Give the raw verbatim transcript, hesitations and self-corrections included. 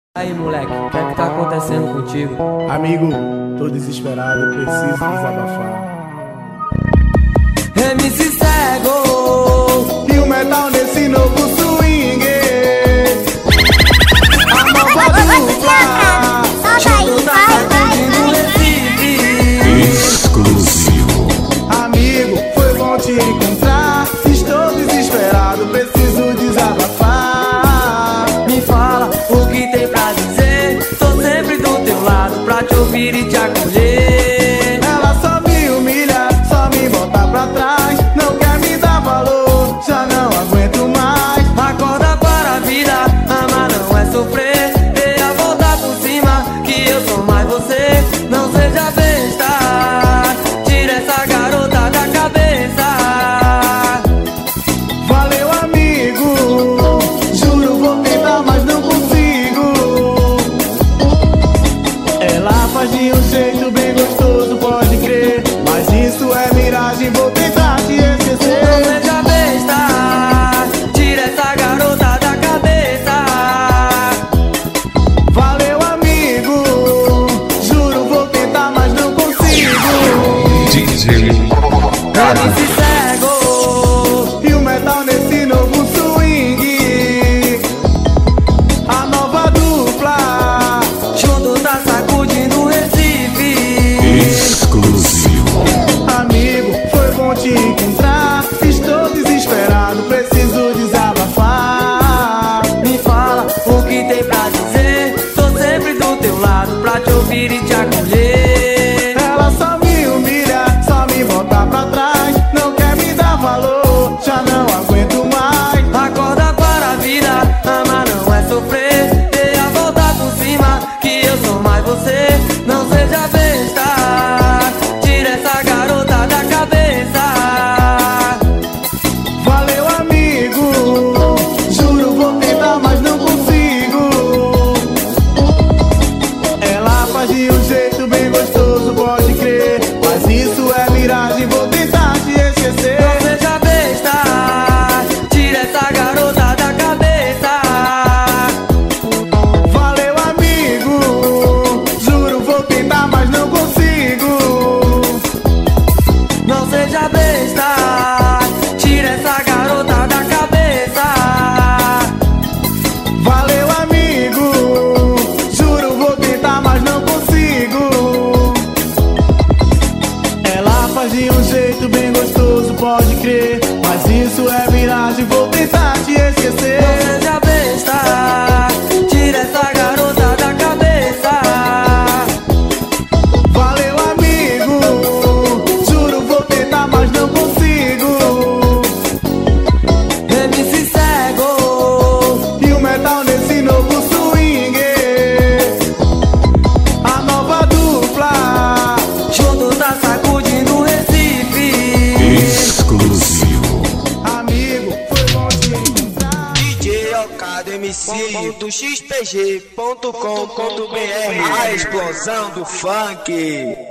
Aí, moleque, o que é que tá acontecendo contigo? Amigo, tô desesperado, preciso desabafar. M C Cego E o metal nesse novo swing. A nova dupla. Solta aí, vai, vai, vai. Exclusivo. Amigo, foi bom te encontrar. Estou desesperado, preciso desabafar. Me fala o que tem pra dizer. Tô sempre do teu lado pra te ouvir e te acolher. Ela só me humilha, só me bota pra trás. Não quer me dar valor, já não aguento mais. Acorda para a vida, amar não é sofrer. Dê a volta por cima, que eu sou mais você. Não seja besta, tira essa garota da cabeça. Valeu, amigo, juro vou tentar, mas não consigo. Ela faz de um jeito bem gostoso, pode crer. Mas isso é miragem, vou tentar te Não esquecer. seja besta, tira essa garota da cabeça. Valeu, amigo, juro vou tentar, mas não consigo. D J M C Cego E o metal nesse novo swing. A nova dupla. junto tá sacudindo o Recife. Exclusivo. Amigo, foi bom te encontrar. Estou desesperado, preciso desabafar. Me fala o que tem pra dizer. Tô sempre do teu lado pra te ouvir e te acolher. Ela só me humilha, só me bota pra trás. Não quer me dar valor, já não aguento mais. Acorda para a vida, amar não é sofrer. Dê a volta por cima, que eu sou mais você. Não seja besta, tira essa garota da cabeça. Valeu, amigo, juro vou tentar, mas não consigo. Ela faz de um jeito bem gostoso, pode crer. Mas isso é miragem, vou tentar te Não esquecer. seja besta, tira essa garota da cabeça. Valeu, amigo, juro vou tentar, mas não consigo. Não seja besta, tira essa garota da cabeça. Valeu, amigo, juro vou tentar, mas não consigo. Ela faz de um jeito bem gostoso, pode crer. Mas isso é miragem, vou tentar te esquecer. Não seja besta, tira essa garota da cabeça. Valeu, amigo, juro vou tentar, mas não consigo. M C Cego E o metal nesse novo swing. A nova dupla. junto tá sacudindo o Recife. Exclusivo. Amigo, foi bom te encontrar. D J Ocado M C do X P G ponto com ponto B R, a explosão do funk.